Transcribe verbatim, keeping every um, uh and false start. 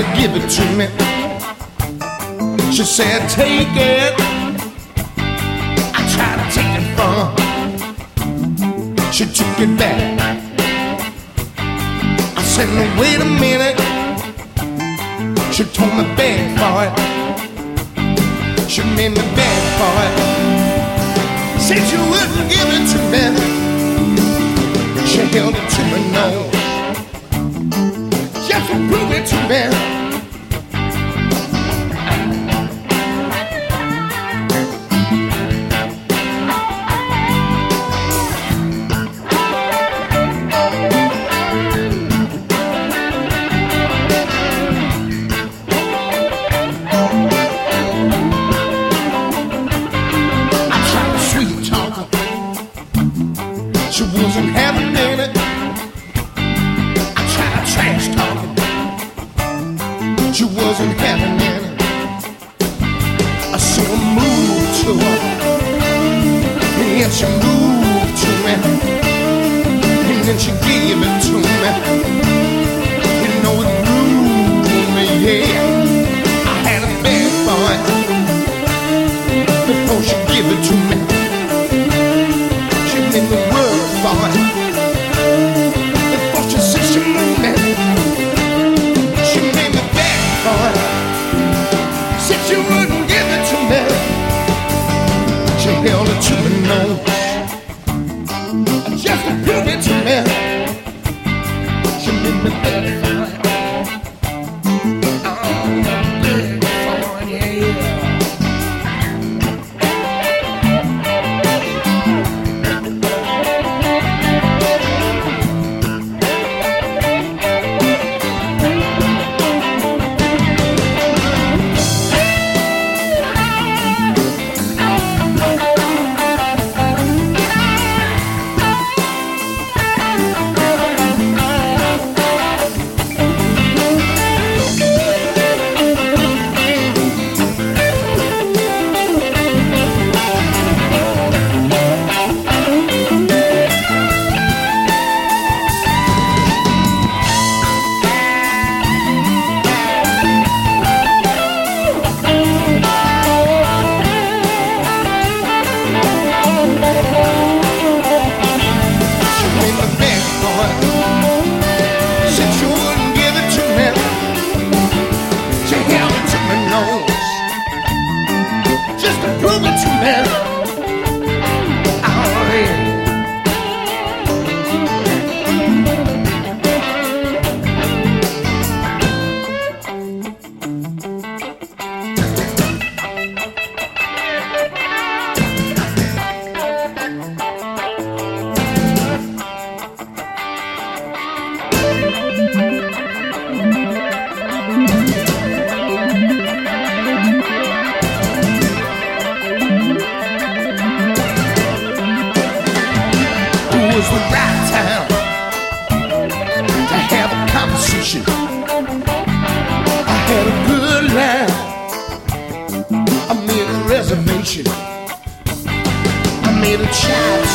give it to me. She said, take it. I tried to take it from her. She took it back. I said, no, wait a minute. She told me beg for it. She made me beg for it. Said she wouldn't give it to me. She held it to my nose. Just to prove it to me. She wasn't having it. I tried trash talking. She wasn't having it. I saw her move to her, and she moved to me, and then she gave it to me. You know it grew me, yeah. I had a bad boy before she gave it to me. She made me work for it. Before she said she moved me, she made me beg for it. Said she wouldn't give it to me. She held it to my nose just to prove it to me. She made me beg for it. Oh, beg for it, yeah. Just to prove it to me. Oh, yeah. It was the right time to have a conversation. I had a good line. I made a reservation. I made a child